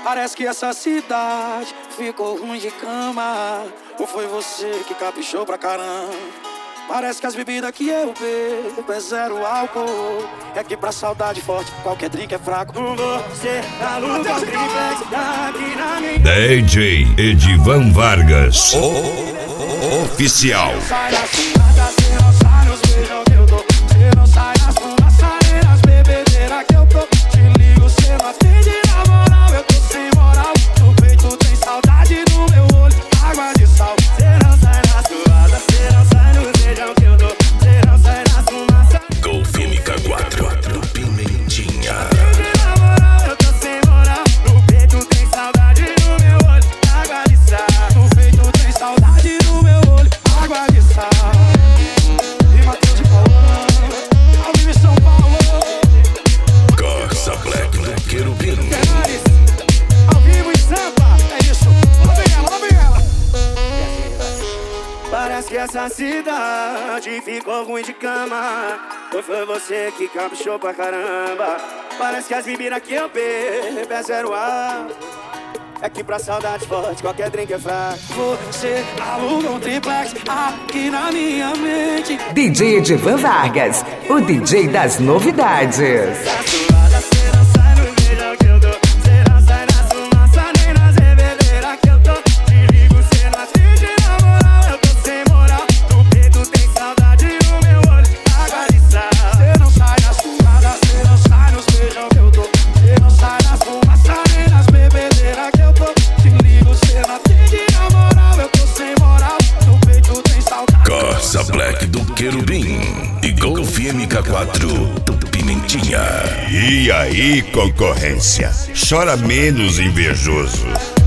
Parece que essa cidade ficou ruim de cama. Ou foi você que caprichou pra caramba? Parece que as bebidas que eu bebo é zero álcool. É que pra saudade forte qualquer drink é fraco. Você aluga o triplex aqui na minha. DJ Edivan Vargas, oficial. Sai da cidade, cê não sai nos beijos que eu dou. Cê não sai nas fumaças, nas bebedeiras que eu tô. Te ligo, cê não atende na moral. Eu tô sem moral. No peito tem saudade no meu olho, água de sal. Cê não sai na suada, cê não sai nos beijos que eu dou. Cê não sai nas fumaças. Golf MK4 do Pimentinha. Na moral, eu tô sem moral. No peito tem saudade no meu olho, água de sal. No peito tem saudade no meu olho, água de sal. E Matheus de Paulão, ao vivo em São Paulo. Corsa Black do Querubim. Ao vivo em Sampa, é isso. Lá vem ela. Parece que essa cidade ficou ruim de cama. Ou foi você que caprichou pra caramba? Parece que as bebidas que eu bebo é zero ar. É que pra saudade forte qualquer drink é fraco. Você aluga um triplex aqui na minha mente. DJ Edivan Vargas, o DJ das novidades. Tá suada, cê não sai no beijo que eu dou. Cê não sai na fumaça nem nas bebedeiras que eu tô. Te ligo, cê não atende na moral. Eu tô sem moral. No peito tem saudade no meu olho, água de sal. Cê não sai na suada, cê não sai nos beijos que eu dou. Cê não sai nas fumaça nem nas bebedeiras que eu tô. Te ligo, cê não atende na moral. Eu tô sem moral. No peito tem saudade. Corsa Black do Querubim e Golf MK4 do Pimentinha. E aí, concorrência? Chora menos, invejoso.